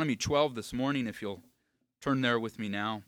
Deuteronomy 12 this morning, if you'll turn there with me now.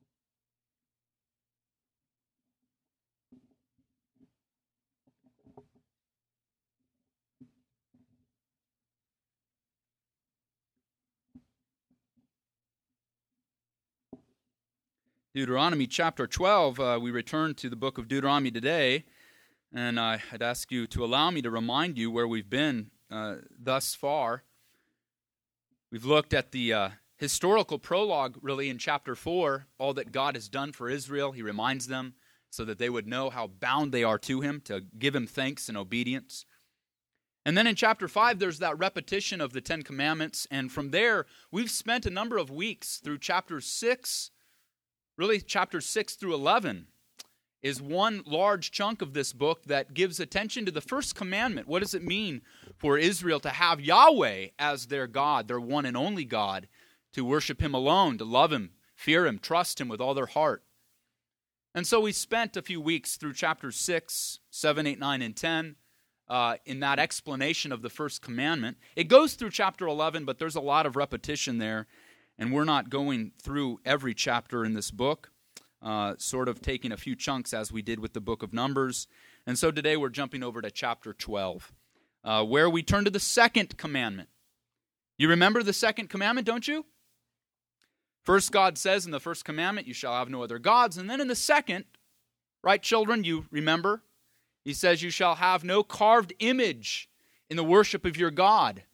Deuteronomy chapter 12, we return to the book of Deuteronomy today, and I'd ask you to allow me to remind you where we've been thus far. We've looked at the historical prologue, really, in chapter 4, all that God has done for Israel. He reminds them so that they would know how bound they are to Him, to give Him thanks and obedience. And then in chapter 5, there's that repetition of the Ten Commandments, and from there, we've spent a number of weeks through chapter 6, really chapters 6 through 11, is one large chunk of this book that gives attention to the first commandment. What does it mean for Israel to have Yahweh as their God, their one and only God, to worship Him alone, to love Him, fear Him, trust Him with all their heart? And so we spent a few weeks through chapters 6, 7, 8, 9, and 10 in that explanation of the first commandment. It goes through chapter 11, but there's a lot of repetition there, and we're not going through every chapter in this book. Sort of taking a few chunks as we did with the book of Numbers. And so today we're jumping over to chapter 12, where we turn to the second commandment. You remember the second commandment, don't you? First, God says in the first commandment, you shall have no other gods. And then in the second, right, children, you remember? He says you shall have no carved image in the worship of your God.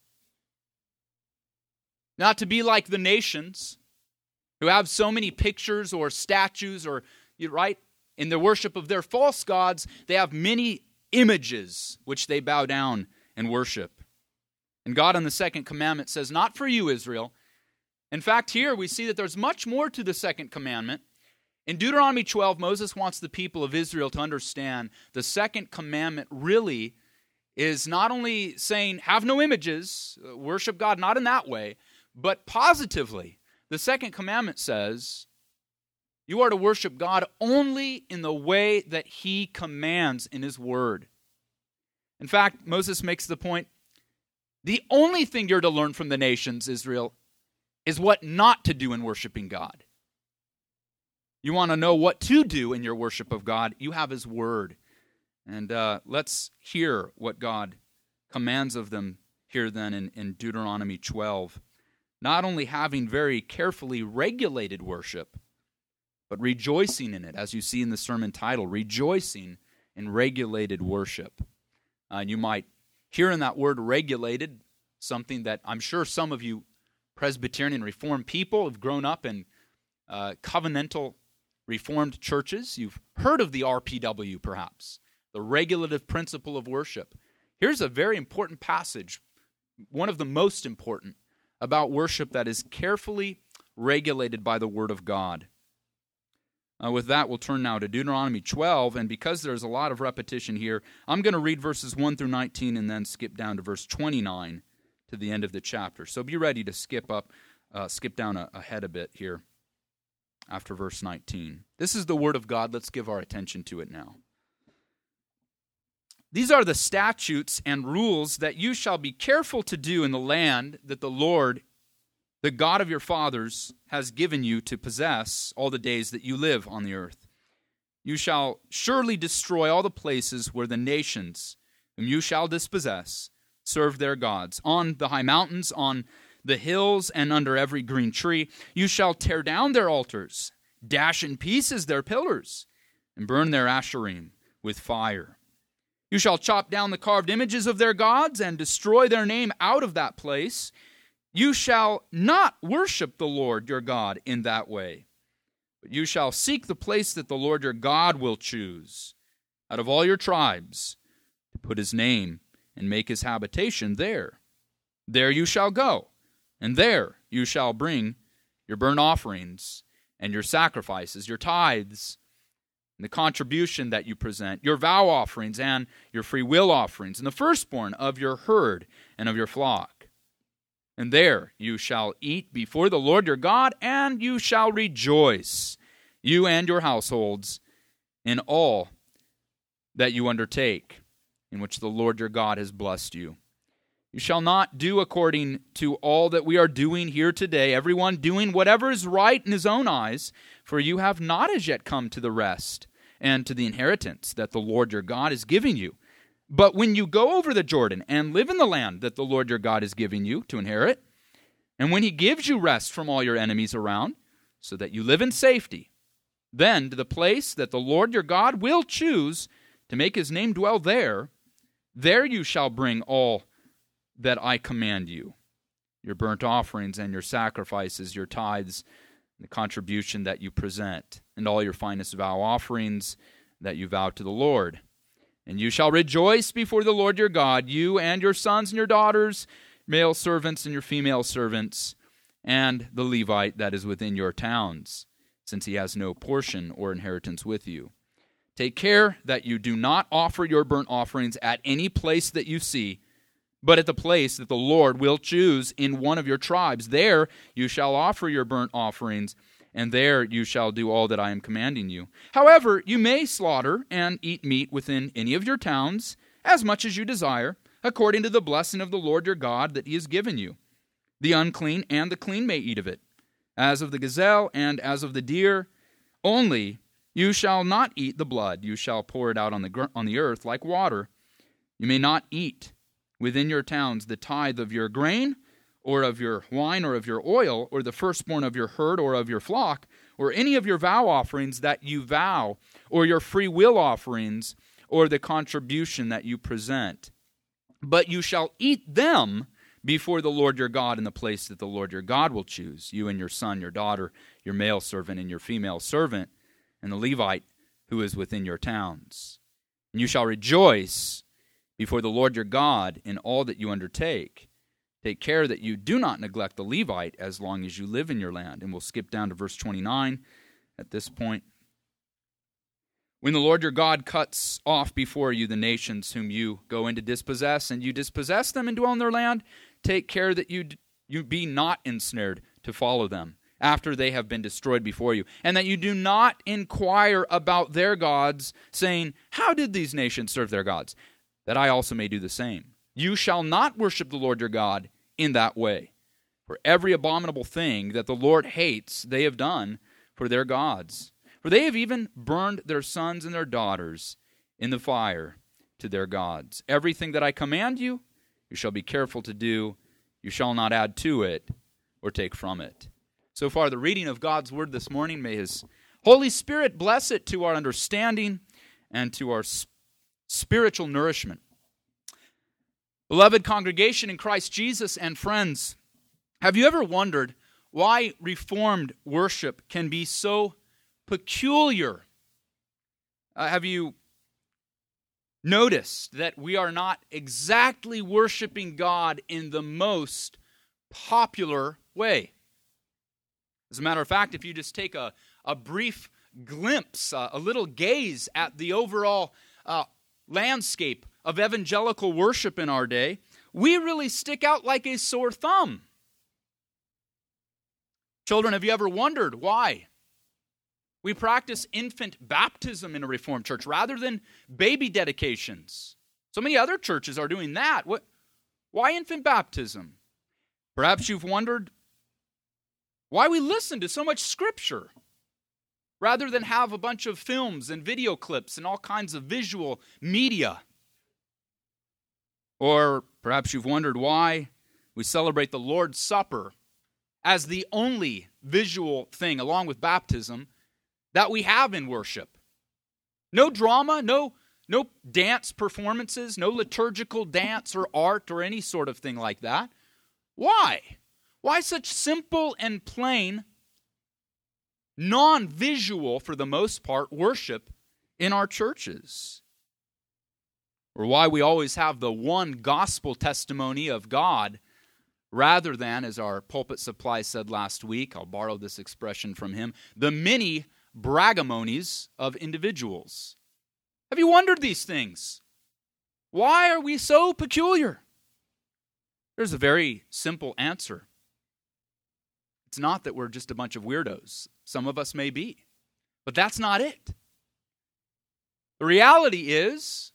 Not to be like the nations who have so many pictures or statues or, right, in the worship of their false gods, they have many images which they bow down and worship. And God in the second commandment says, not for you, Israel. In fact, here we see that there's much more to the second commandment. In Deuteronomy 12, Moses wants the people of Israel to understand the second commandment really is not only saying, have no images, worship God, not in that way, but positively. The second commandment says, you are to worship God only in the way that He commands in His Word. In fact, Moses makes the point, the only thing you're to learn from the nations, Israel, is what not to do in worshiping God. You want to know what to do in your worship of God, you have His Word. And let's hear what God commands of them here then in Deuteronomy 12. Not only having very carefully regulated worship, but rejoicing in it, as you see in the sermon title, rejoicing in regulated worship. And you might hear in that word regulated something that I'm sure some of you Presbyterian Reformed people have grown up in covenantal Reformed churches. You've heard of the RPW, perhaps, the regulative principle of worship. Here's a very important passage, one of the most important, about worship that is carefully regulated by the Word of God. With that, we'll turn now to Deuteronomy 12, and because there's a lot of repetition here, I'm going to read verses 1 through 19 and then skip down to verse 29 to the end of the chapter. So be ready to skip down ahead a bit here after verse 19. This is the Word of God. Let's give our attention to it now. These are the statutes and rules that you shall be careful to do in the land that the Lord, the God of your fathers, has given you to possess all the days that you live on the earth. You shall surely destroy all the places where the nations whom you shall dispossess serve their gods. On the high mountains, on the hills, and under every green tree, you shall tear down their altars, dash in pieces their pillars, and burn their asherim with fire. You shall chop down the carved images of their gods and destroy their name out of that place. You shall not worship the Lord your God in that way, but you shall seek the place that the Lord your God will choose out of all your tribes to put His name and make His habitation there. There you shall go, and there you shall bring your burnt offerings and your sacrifices, your tithes, and the contribution that you present, your vow offerings and your free will offerings, and the firstborn of your herd and of your flock. And there you shall eat before the Lord your God, and you shall rejoice, you and your households, in all that you undertake, in which the Lord your God has blessed you. You shall not do according to all that we are doing here today, everyone doing whatever is right in his own eyes, for you have not as yet come to the rest and to the inheritance that the Lord your God is giving you. But when you go over the Jordan and live in the land that the Lord your God is giving you to inherit, and when he gives you rest from all your enemies around, so that you live in safety, then to the place that the Lord your God will choose to make his name dwell there you shall bring all that I command you, your burnt offerings and your sacrifices, your tithes, the contribution that you present, and all your finest vow offerings that you vow to the Lord. And you shall rejoice before the Lord your God, you and your sons and your daughters, male servants and your female servants, and the Levite that is within your towns, since he has no portion or inheritance with you. Take care that you do not offer your burnt offerings at any place that you see, but at the place that the Lord will choose in one of your tribes. There you shall offer your burnt offerings, and there you shall do all that I am commanding you. However, you may slaughter and eat meat within any of your towns, as much as you desire, according to the blessing of the Lord your God that he has given you. The unclean and the clean may eat of it, as of the gazelle and as of the deer. Only you shall not eat the blood. You shall pour it out on the earth like water. You may not eat within your towns the tithe of your grain, or of your wine, or of your oil, or the firstborn of your herd, or of your flock, or any of your vow offerings that you vow, or your free will offerings, or the contribution that you present. But you shall eat them before the Lord your God in the place that the Lord your God will choose, you and your son, your daughter, your male servant, and your female servant, and the Levite who is within your towns. And you shall rejoice before the Lord your God in all that you undertake. Take care that you do not neglect the Levite as long as you live in your land. And we'll skip down to verse 29 at this point. When the Lord your God cuts off before you the nations whom you go in to dispossess, and you dispossess them and dwell in their land, take care that you be not ensnared to follow them after they have been destroyed before you, and that you do not inquire about their gods, saying, how did these nations serve their gods? That I also may do the same. You shall not worship the Lord your God in that way. For every abominable thing that the Lord hates, they have done for their gods. For they have even burned their sons and their daughters in the fire to their gods. Everything that I command you, you shall be careful to do. You shall not add to it or take from it. So far, the reading of God's word this morning. May his Holy Spirit bless it to our understanding and to our spiritual nourishment. Beloved congregation in Christ Jesus and friends, have you ever wondered why Reformed worship can be so peculiar? Have you noticed that we are not exactly worshiping God in the most popular way? As a matter of fact, if you just take a brief glimpse, a little gaze at the overall landscape of evangelical worship in our day, we really stick out like a sore thumb. Children, have you ever wondered why we practice infant baptism in a Reformed church rather than baby dedications? So many other churches are doing that. Why infant baptism? Perhaps you've wondered why we listen to so much Scripture rather than have a bunch of films and video clips and all kinds of visual media. Or perhaps you've wondered why we celebrate the Lord's Supper as the only visual thing, along with baptism, that we have in worship. No drama, no dance performances, no liturgical dance or art or any sort of thing like that. Why? Why such simple and plain, non-visual, for the most part, worship in our churches? Or why we always have the one gospel testimony of God rather than, as our pulpit supply said last week, I'll borrow this expression from him, the many braggamonies of individuals. Have you wondered these things? Why are we so peculiar? There's a very simple answer. It's not that we're just a bunch of weirdos. Some of us may be. But that's not it. The reality is,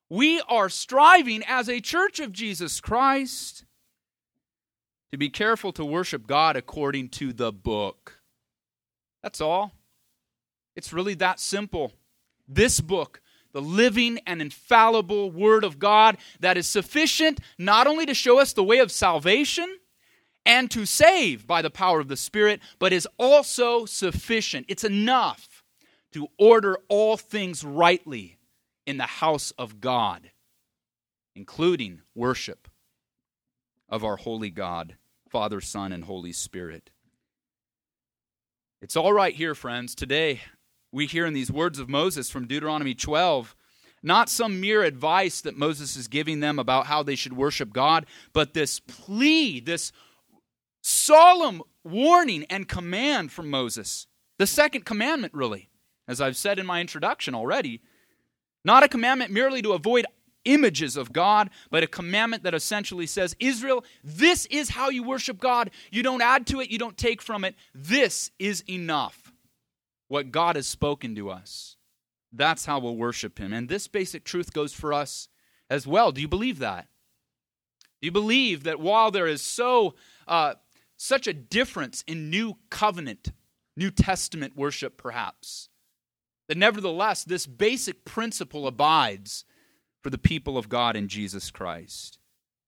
We are striving as a church of Jesus Christ to be careful to worship God according to the book. That's all. It's really that simple. This book, the living and infallible Word of God that is sufficient not only to show us the way of salvation and to save by the power of the Spirit, but is also sufficient. It's enough to order all things rightly in the house of God, including worship of our holy God, Father, Son, and Holy Spirit. It's all right here, friends. Today, we hear in these words of Moses from Deuteronomy 12, not some mere advice that Moses is giving them about how they should worship God, but this plea, this solemn warning and command from Moses. The second commandment, really, as I've said in my introduction already. Not a commandment merely to avoid images of God, but a commandment that essentially says, Israel, this is how you worship God. You don't add to it, you don't take from it. This is enough. What God has spoken to us. That's how we'll worship Him. And this basic truth goes for us as well. Do you believe that? Do you believe that while there is such a difference in New Covenant, New Testament worship perhaps, that nevertheless this basic principle abides for the people of God in Jesus Christ?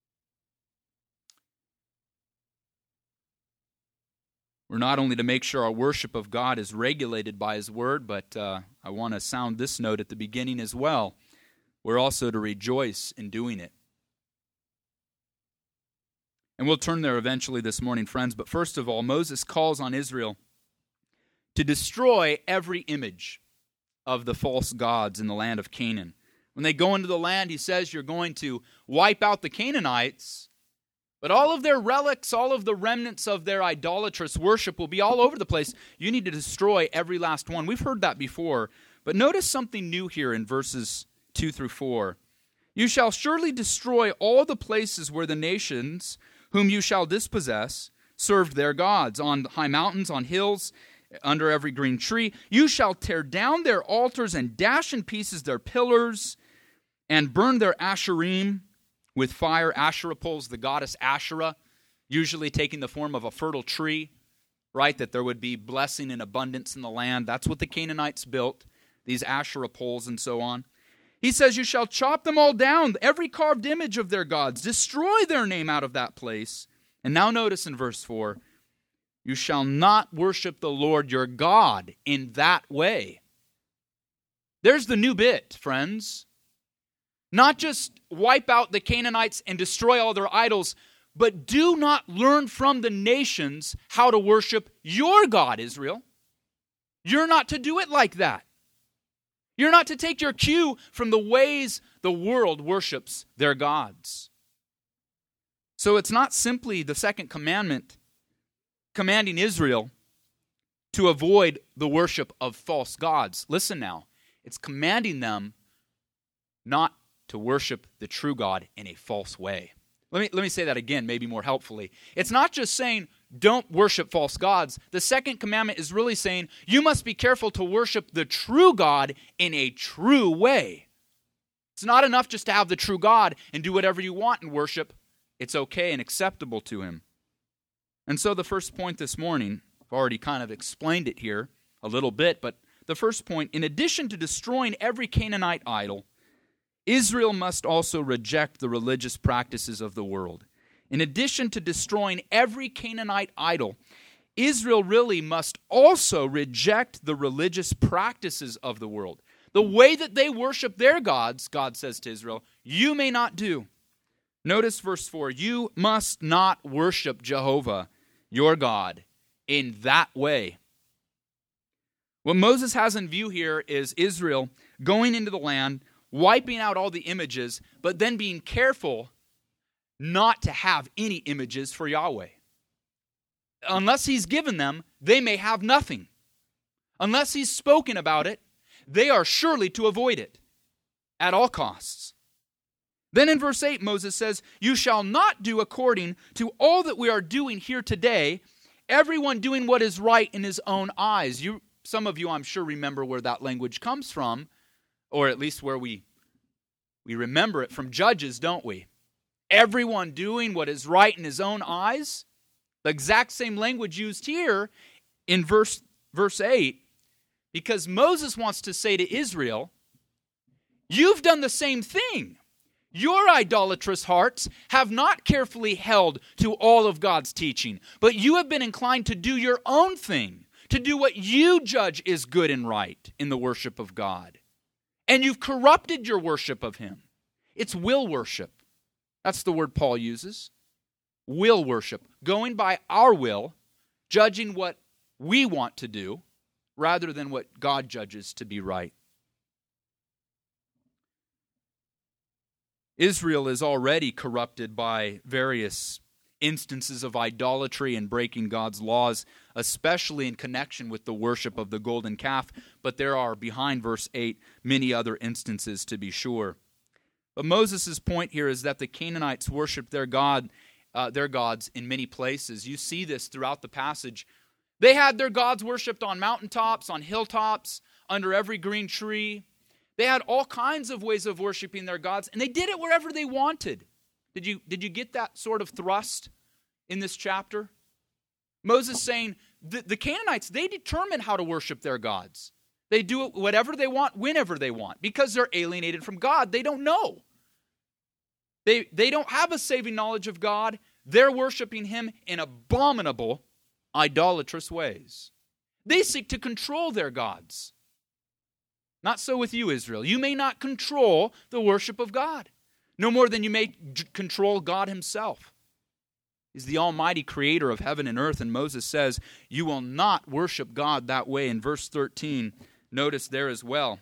We're not only to make sure our worship of God is regulated by His Word, but I want to sound this note at the beginning as well. We're also to rejoice in doing it. And we'll turn there eventually this morning, friends. But first of all, Moses calls on Israel to destroy every image of the false gods in the land of Canaan. When they go into the land, he says you're going to wipe out the Canaanites, but all of their relics, all of the remnants of their idolatrous worship will be all over the place. You need to destroy every last one. We've heard that before, but notice something new here in verses 2 through 4. You shall surely destroy all the places where the nations whom you shall dispossess served their gods, on high mountains, on hills, under every green tree. You shall tear down their altars and dash in pieces their pillars and burn their asherim with fire. Asherah poles, the goddess Asherah, usually taking the form of a fertile tree, right? That there would be blessing and abundance in the land. That's what the Canaanites built, these Asherah poles and so on. He says, you shall chop them all down, every carved image of their gods. Destroy their name out of that place. And now notice in verse 4, you shall not worship the Lord your God in that way. There's the new bit, friends. Not just wipe out the Canaanites and destroy all their idols, but do not learn from the nations how to worship your God, Israel. You're not to do it like that. You're not to take your cue from the ways the world worships their gods. So it's not simply the second commandment commanding Israel to avoid the worship of false gods. Listen now, it's commanding them not to worship the true God in a false way. Let me say that again, maybe more helpfully. It's not just saying, don't worship false gods. The second commandment is really saying, you must be careful to worship the true God in a true way. It's not enough just to have the true God and do whatever you want in worship. It's okay and acceptable to Him. And so the first point this morning, I've already kind of explained it here a little bit, but the first point, in addition to destroying every Canaanite idol, Israel must also reject the religious practices of the world. In addition to destroying every Canaanite idol, Israel really must also reject the religious practices of the world. The way that they worship their gods, God says to Israel, you may not do. Notice verse 4, you must not worship Jehovah, your God, in that way. What Moses has in view here is Israel going into the land, wiping out all the images, but then being careful not to have any images for Yahweh. Unless He's given them, they may have nothing. Unless He's spoken about it, they are surely to avoid it at all costs. Then in verse 8, Moses says, you shall not do according to all that we are doing here today, everyone doing what is right in his own eyes. Some of you, I'm sure, remember where that language comes from, or at least where we We remember it from Judges, don't we? Everyone doing what is right in his own eyes. The exact same language used here in verse 8, because Moses wants to say to Israel, you've done the same thing. Your idolatrous hearts have not carefully held to all of God's teaching, but you have been inclined to do your own thing, to do what you judge is good and right in the worship of God. And you've corrupted your worship of Him. It's will worship. That's the word Paul uses. Will worship. Going by our will, judging what we want to do, rather than what God judges to be right. Israel is already corrupted by various instances of idolatry and breaking God's laws, especially in connection with the worship of the golden calf. But there are, behind verse 8, many other instances to be sure. But Moses' point here is that the Canaanites worshiped their gods in many places. You see this throughout the passage. They had their gods worshipped on mountaintops, on hilltops, under every green tree. They had all kinds of ways of worshiping their gods, and they did it wherever they wanted. Did you get that sort of thrust in this chapter? Moses saying, the Canaanites, they determine how to worship their gods. They do it whatever they want, whenever they want, because they're alienated from God. They don't know. They don't have a saving knowledge of God. They're worshiping Him in abominable, idolatrous ways. They seek to control their gods. Not so with you, Israel. You may not control the worship of God, no more than you may control God Himself. He's the almighty creator of heaven and earth, and Moses says, you will not worship God that way. In verse 13, notice there as well,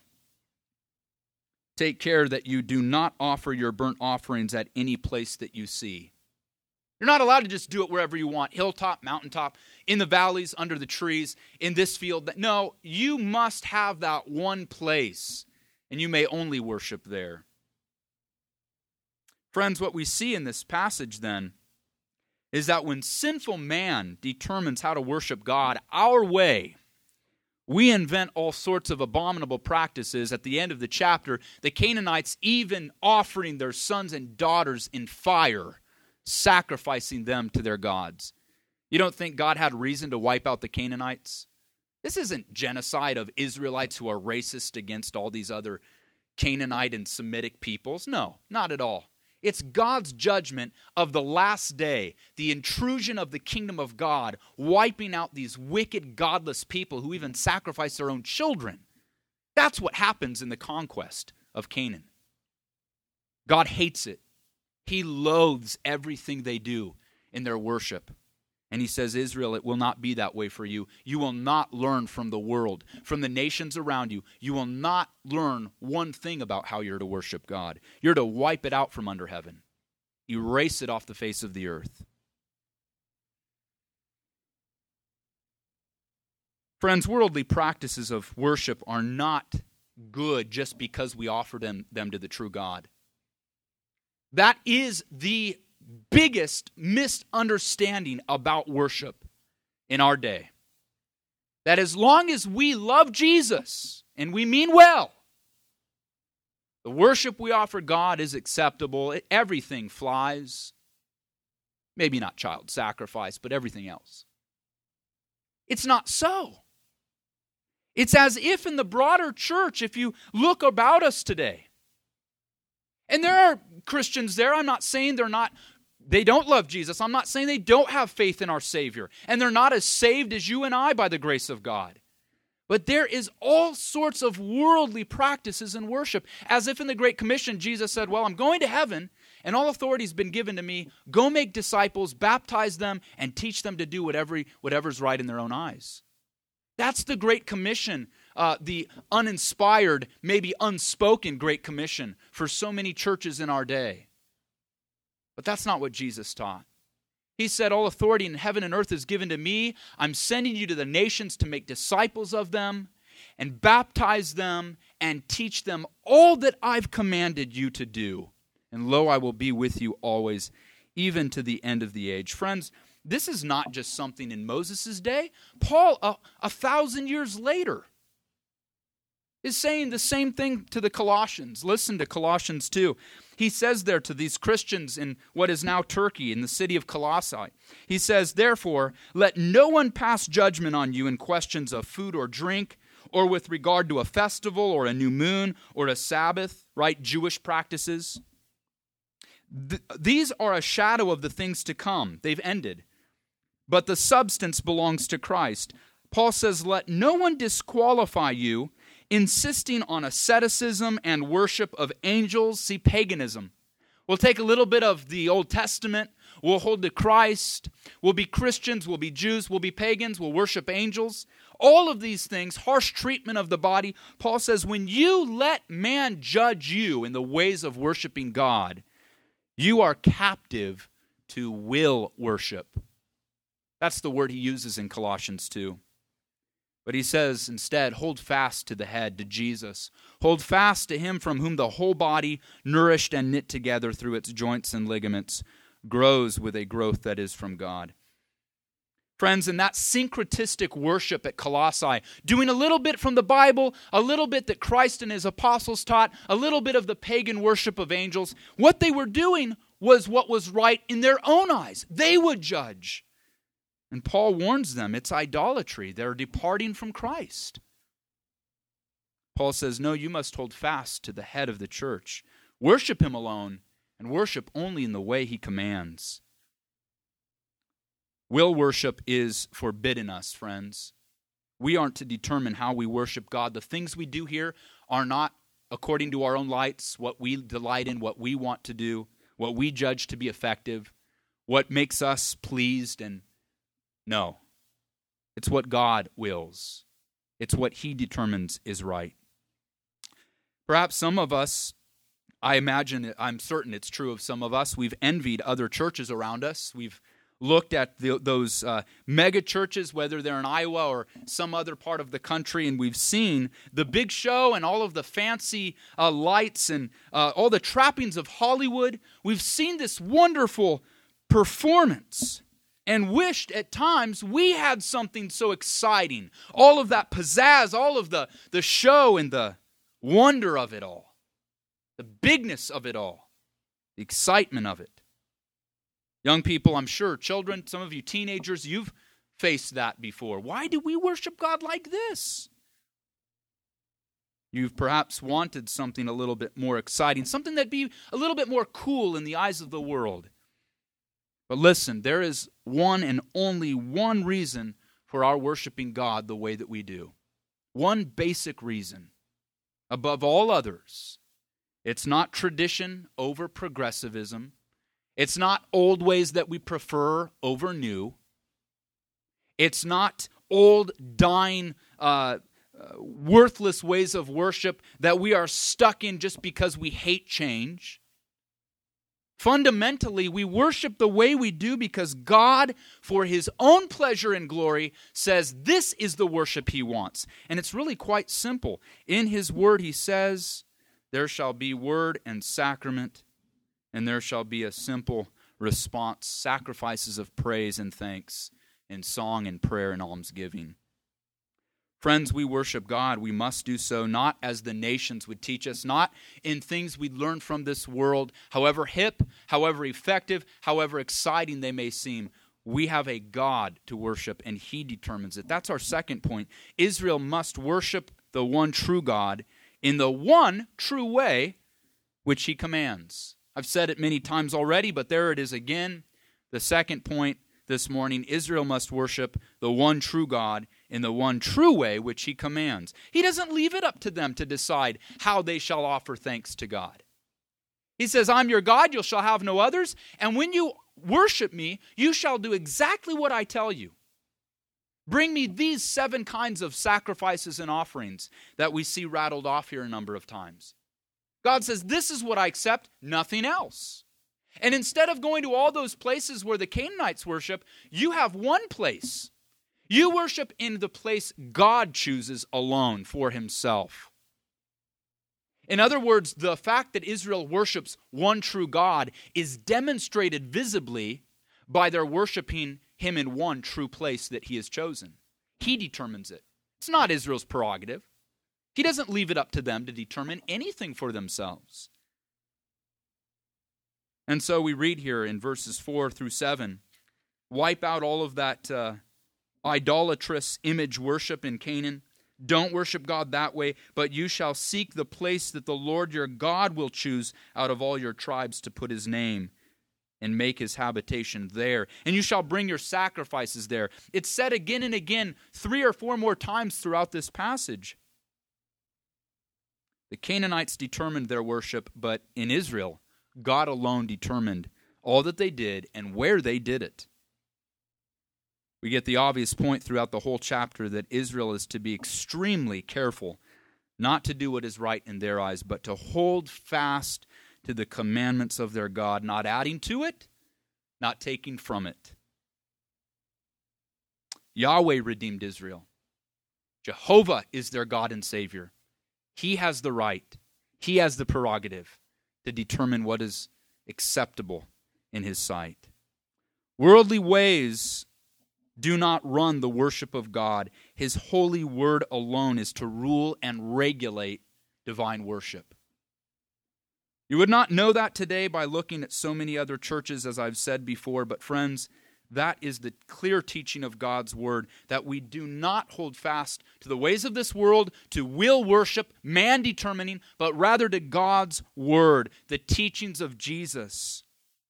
take care that you do not offer your burnt offerings at any place that you see. You're not allowed to just do it wherever you want, hilltop, mountaintop, in the valleys, under the trees, in this field. No, you must have that one place, and you may only worship there. Friends, what we see in this passage then is that when sinful man determines how to worship God our way, we invent all sorts of abominable practices. At the end of the chapter, the Canaanites even offering their sons and daughters in fire, sacrificing them to their gods. You don't think God had reason to wipe out the Canaanites? This isn't genocide of Israelites who are racist against all these other Canaanite and Semitic peoples. No, not at all. It's God's judgment of the last day, the intrusion of the kingdom of God, wiping out these wicked, godless people who even sacrifice their own children. That's what happens in the conquest of Canaan. God hates it. He loathes everything they do in their worship. And He says, Israel, it will not be that way for you. You will not learn from the world, from the nations around you. You will not learn one thing about how you're to worship God. You're to wipe it out from under heaven. Erase it off the face of the earth. Friends, worldly practices of worship are not good just because we offer them to the true God. That is the biggest misunderstanding about worship in our day. That as long as we love Jesus, and we mean well, the worship we offer God is acceptable. Everything flies. Maybe not child sacrifice, but everything else. It's not so. It's as if in the broader church, if you look about us today, and there are Christians there. I'm not saying they don't love Jesus. I'm not saying they don't have faith in our Savior. And they're not as saved as you and I by the grace of God. But there is all sorts of worldly practices in worship. As if in the Great Commission, Jesus said, well, I'm going to heaven, and all authority has been given to me. Go make disciples, baptize them, and teach them to do whatever's right in their own eyes. That's the Great Commission. The uninspired, maybe unspoken Great Commission for so many churches in our day. But that's not what Jesus taught. He said, all authority in heaven and earth is given to me. I'm sending you to the nations to make disciples of them and baptize them and teach them all that I've commanded you to do. And lo, I will be with you always, even to the end of the age. Friends, this is not just something in Moses' day. Paul, 1,000 years later, is saying the same thing to the Colossians. Listen to Colossians 2. He says there to these Christians in what is now Turkey, in the city of Colossae. He says, "Therefore, let no one pass judgment on you in questions of food or drink, or with regard to a festival or a new moon or a Sabbath," right? Jewish practices. These are a shadow of the things to come. They've ended. But the substance belongs to Christ. Paul says, "Let no one disqualify you, insisting on asceticism and worship of angels." See, paganism. We'll take a little bit of the Old Testament. We'll hold to Christ. We'll be Christians. We'll be Jews. We'll be pagans. We'll worship angels. All of these things, harsh treatment of the body. Paul says, when you let man judge you in the ways of worshiping God, you are captive to will worship. That's the word he uses in Colossians 2. But he says instead, hold fast to the head, to Jesus. Hold fast to him from whom the whole body, nourished and knit together through its joints and ligaments, grows with a growth that is from God. Friends, in that syncretistic worship at Colossae, doing a little bit from the Bible, a little bit that Christ and his apostles taught, a little bit of the pagan worship of angels, what they were doing was what was right in their own eyes. They would judge. And Paul warns them, it's idolatry. They're departing from Christ. Paul says, no, you must hold fast to the head of the church. Worship him alone, and worship only in the way he commands. Will worship is forbidden us, friends. We aren't to determine how we worship God. The things we do here are not according to our own lights, what we delight in, what we want to do, what we judge to be effective, what makes us pleased. And no, it's what God wills. It's what he determines is right. Perhaps some of us, I'm certain it's true of some of us, we've envied other churches around us. We've looked at those mega churches, whether they're in Iowa or some other part of the country, and we've seen the big show and all of the fancy lights and all the trappings of Hollywood. We've seen this wonderful performance and wished at times we had something so exciting. All of that pizzazz, all of the show and the wonder of it all, the bigness of it all, the excitement of it. Young people, I'm sure, children, some of you teenagers, you've faced that before. Why do we worship God like this? You've perhaps wanted something a little bit more exciting, something that'd be a little bit more cool in the eyes of the world. But listen, there is one and only one reason for our worshiping God the way that we do. One basic reason, above all others. It's not tradition over progressivism. It's not old ways that we prefer over new. It's not old, dying, worthless ways of worship that we are stuck in just because we hate change. Fundamentally, we worship the way we do because God, for his own pleasure and glory, says this is the worship he wants. And it's really quite simple. In his word, he says, there shall be word and sacrament, and there shall be a simple response, sacrifices of praise and thanks, in song and prayer and almsgiving. Friends, we worship God. We must do so not as the nations would teach us, not in things we learn from this world, however hip, however effective, however exciting they may seem. We have a God to worship, and he determines it. That's our second point. Israel must worship the one true God in the one true way which he commands. I've said it many times already, but there it is again. The second point this morning, Israel must worship the one true God in the one true way which he commands. He doesn't leave it up to them to decide how they shall offer thanks to God. He says, I'm your God, you shall have no others, and when you worship me, you shall do exactly what I tell you. Bring me these 7 kinds of sacrifices and offerings that we see rattled off here a number of times. God says, this is what I accept, nothing else. And instead of going to all those places where the Canaanites worship, you have one place. You worship in the place God chooses alone for himself. In other words, the fact that Israel worships one true God is demonstrated visibly by their worshiping him in one true place that he has chosen. He determines it. It's not Israel's prerogative. He doesn't leave it up to them to determine anything for themselves. And so we read here in verses 4 through 7, wipe out all of that idolatrous image worship in Canaan. Don't worship God that way, but you shall seek the place that the Lord your God will choose out of all your tribes to put his name and make his habitation there. And you shall bring your sacrifices there. It's said again and again, 3 or 4 more times throughout this passage. The Canaanites determined their worship, but in Israel, God alone determined all that they did and where they did it. We get the obvious point throughout the whole chapter that Israel is to be extremely careful not to do what is right in their eyes, but to hold fast to the commandments of their God, not adding to it, not taking from it. Yahweh redeemed Israel. Jehovah is their God and Savior. He has the right, he has the prerogative to determine what is acceptable in his sight. Worldly ways do not run the worship of God. His holy word alone is to rule and regulate divine worship. You would not know that today by looking at so many other churches, as I've said before, but friends, that is the clear teaching of God's word, that we do not hold fast to the ways of this world, to will worship, man determining, but rather to God's word, the teachings of Jesus.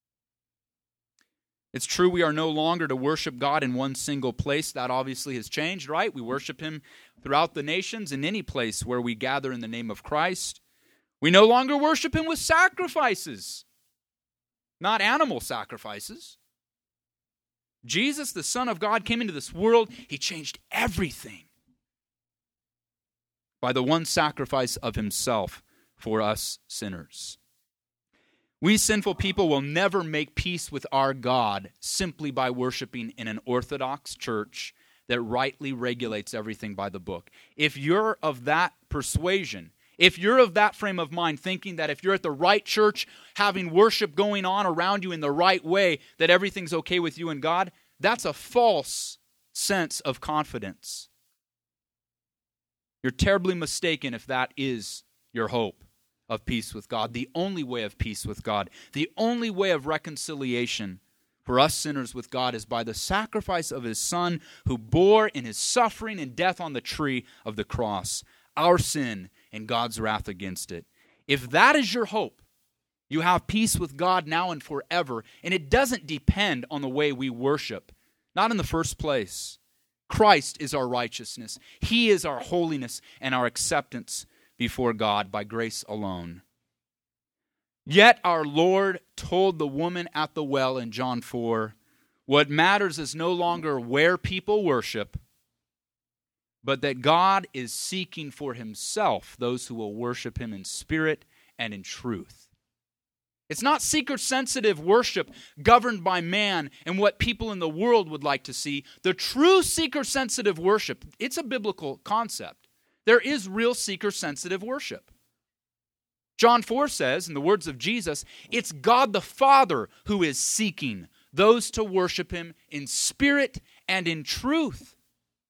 It's true we are no longer to worship God in one single place. That obviously has changed, right? We worship him throughout the nations in any place where we gather in the name of Christ. We no longer worship him with sacrifices, not animal sacrifices. Jesus, the Son of God, came into this world. He changed everything by the one sacrifice of himself for us sinners. We sinful people will never make peace with our God simply by worshiping in an Orthodox church that rightly regulates everything by the book. If you're of that persuasion, if you're of that frame of mind, thinking that if you're at the right church, having worship going on around you in the right way, that everything's okay with you and God, that's a false sense of confidence. You're terribly mistaken if that is your hope of peace with God, the only way of peace with God, the only way of reconciliation for us sinners with God is by the sacrifice of his Son, who bore in his suffering and death on the tree of the cross our sin and God's wrath against it. If that is your hope, you have peace with God now and forever, and it doesn't depend on the way we worship. Not in the first place. Christ is our righteousness. He is our holiness and our acceptance before God by grace alone. Yet our Lord told the woman at the well in John 4, what matters is no longer where people worship, but that God is seeking for himself those who will worship him in spirit and in truth. It's not seeker-sensitive worship governed by man and what people in the world would like to see. The true seeker-sensitive worship, it's a biblical concept. There is real seeker-sensitive worship. John 4 says, in the words of Jesus, it's God the Father who is seeking those to worship him in spirit and in truth.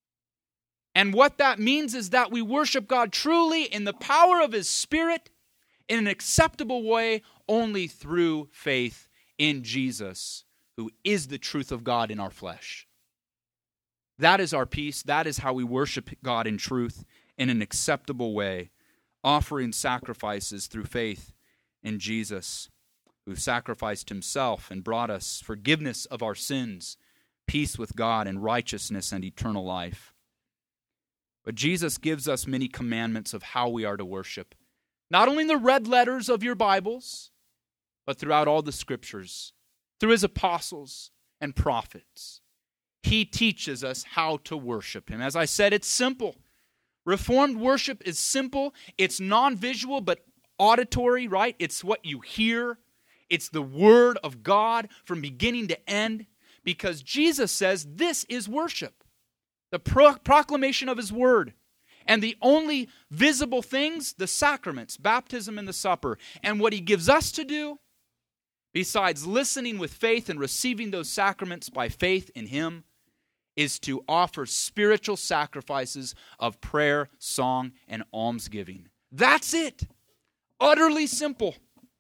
And what that means is that we worship God truly in the power of his Spirit in an acceptable way only through faith in Jesus, who is the truth of God in our flesh. That is our peace. That is how we worship God in truth in an acceptable way, offering sacrifices through faith in Jesus, who sacrificed himself and brought us forgiveness of our sins, peace with God, and righteousness and eternal life. But Jesus gives us many commandments of how we are to worship, not only in the red letters of your Bibles, but throughout all the Scriptures, through his apostles and prophets. He teaches us how to worship him. As I said, it's simple. Reformed worship is simple. It's non-visual but auditory, right? It's what you hear. It's the Word of God from beginning to end, because Jesus says this is worship, the proclamation of his Word. And the only visible things, the sacraments, baptism and the supper. And what he gives us to do, besides listening with faith and receiving those sacraments by faith in him, is to offer spiritual sacrifices of prayer, song, and almsgiving. That's it. Utterly simple.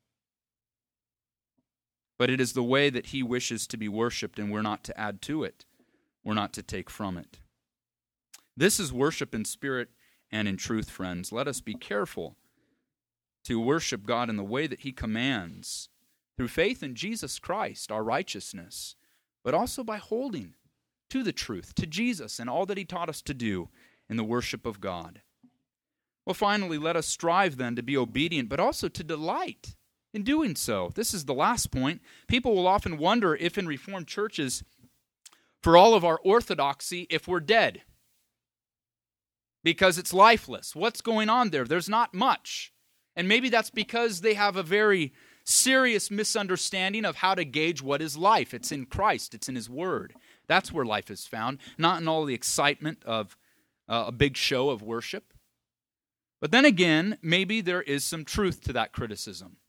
But it is the way that he wishes to be worshiped, and we're not to add to it. We're not to take from it. This is worship in spirit and in truth, friends. Let us be careful to worship God in the way that he commands, through faith in Jesus Christ, our righteousness, but also by holding to the truth, to Jesus, and all that he taught us to do in the worship of God. Well, finally, let us strive then to be obedient, but also to delight in doing so. This is the last point. People will often wonder if in Reformed churches, for all of our orthodoxy, if we're dead, because it's lifeless. What's going on there? There's not much. And maybe that's because they have a very serious misunderstanding of how to gauge what is life. It's in Christ. It's in his word. That's where life is found, not in all the excitement of a big show of worship. But then again, maybe there is some truth to that criticism.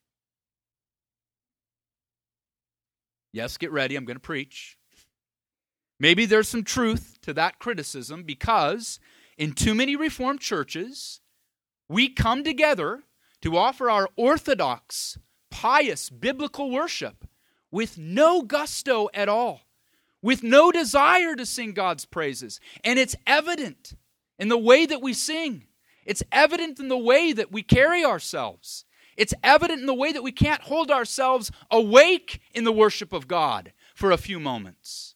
Yes, get ready. I'm going to preach. Maybe there's some truth to that criticism because in too many Reformed churches, we come together to offer our orthodox, pious, biblical worship with no gusto at all, with no desire to sing God's praises. And it's evident in the way that we sing. It's evident in the way that we carry ourselves. It's evident in the way that we can't hold ourselves awake in the worship of God for a few moments.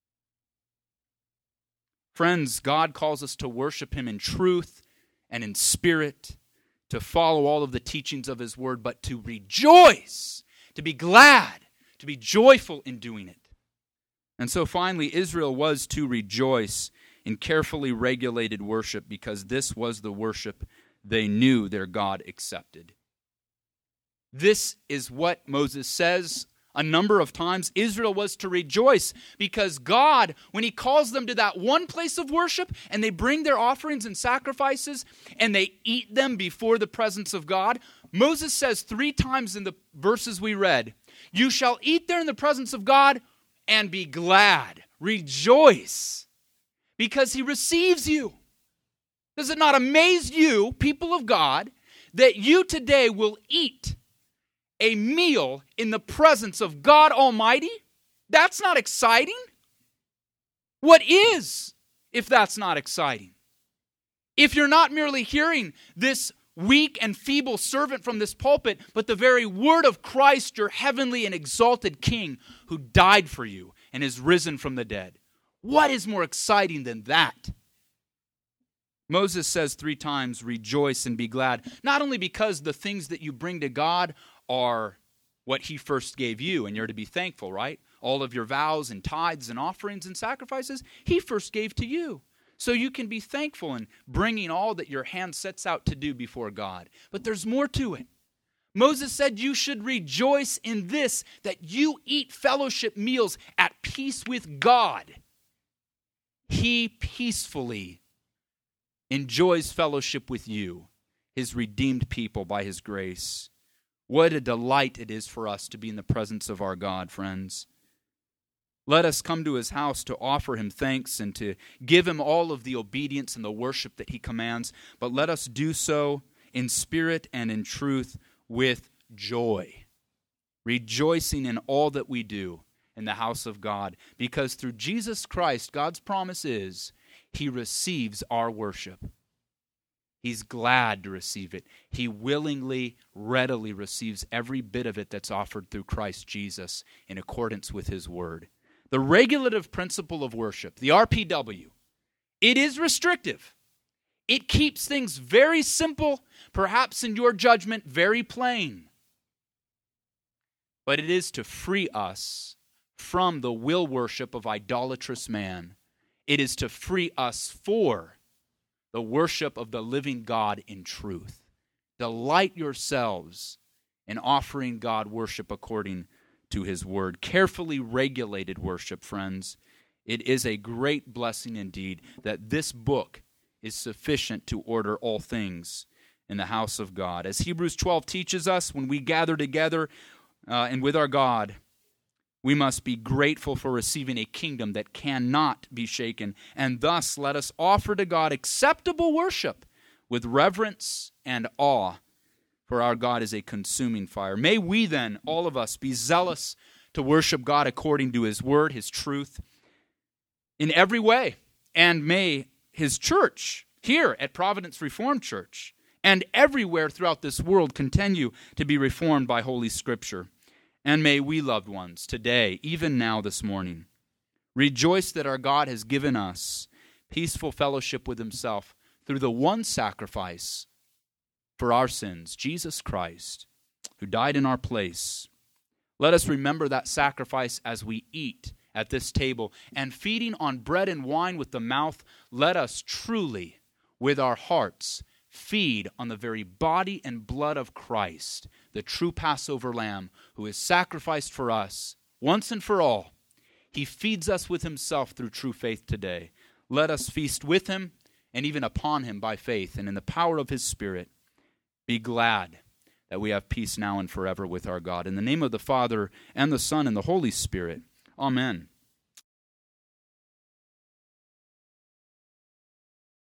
Friends, God calls us to worship him in truth and in spirit, to follow all of the teachings of his word, but to rejoice, to be glad, to be joyful in doing it. And so finally, Israel was to rejoice in carefully regulated worship because this was the worship they knew their God accepted. This is what Moses says a number of times. Israel was to rejoice because God, when he calls them to that one place of worship and they bring their offerings and sacrifices and they eat them before the presence of God, Moses says 3 times in the verses we read, you shall eat there in the presence of God and be glad, rejoice, because he receives you. Does it not amaze you, people of God, that you today will eat a meal in the presence of God Almighty? That's not exciting. What is, if that's not exciting? If you're not merely hearing this weak and feeble servant from this pulpit, but the very word of Christ, your heavenly and exalted King, who died for you and is risen from the dead. What is more exciting than that? Moses says 3 times, rejoice and be glad, not only because the things that you bring to God are what he first gave you, and you're to be thankful, right? All of your vows and tithes and offerings and sacrifices, he first gave to you. So you can be thankful in bringing all that your hand sets out to do before God. But there's more to it. Moses said you should rejoice in this, that you eat fellowship meals at peace with God. He peacefully enjoys fellowship with you, his redeemed people by his grace. What a delight it is for us to be in the presence of our God, friends. Let us come to his house to offer him thanks and to give him all of the obedience and the worship that he commands, but let us do so in spirit and in truth with joy, rejoicing in all that we do in the house of God, because through Jesus Christ, God's promise is he receives our worship. He's glad to receive it. He willingly, readily receives every bit of it that's offered through Christ Jesus in accordance with his word. The regulative principle of worship, the RPW, it is restrictive. It keeps things very simple, perhaps in your judgment, very plain. But it is to free us from the will worship of idolatrous man. It is to free us for the worship of the living God in truth. Delight yourselves in offering God worship according to his word. Carefully regulated worship, friends. It is a great blessing indeed that this book is sufficient to order all things in the house of God. As Hebrews 12 teaches us, when we gather together and with our God, We must be grateful for receiving a kingdom that cannot be shaken, and thus let us offer to God acceptable worship with reverence and awe, for our God is a consuming fire. May we then, all of us, be zealous to worship God according to His word, His truth, in every way, and may His church here at Providence Reformed Church and everywhere throughout this world continue to be reformed by Holy Scripture. And may we, loved ones, today, even now this morning, rejoice that our God has given us peaceful fellowship with Himself through the one sacrifice for our sins, Jesus Christ, who died in our place. Let us remember that sacrifice as we eat at this table, and feeding on bread and wine with the mouth, let us truly, with our hearts, feed on the very body and blood of Christ, the true Passover Lamb, who is sacrificed for us once and for all. He feeds us with Himself through true faith today. Let us feast with Him and even upon Him by faith and in the power of His Spirit. Be glad that we have peace now and forever with our God. In the name of the Father, and the Son, and the Holy Spirit. Amen.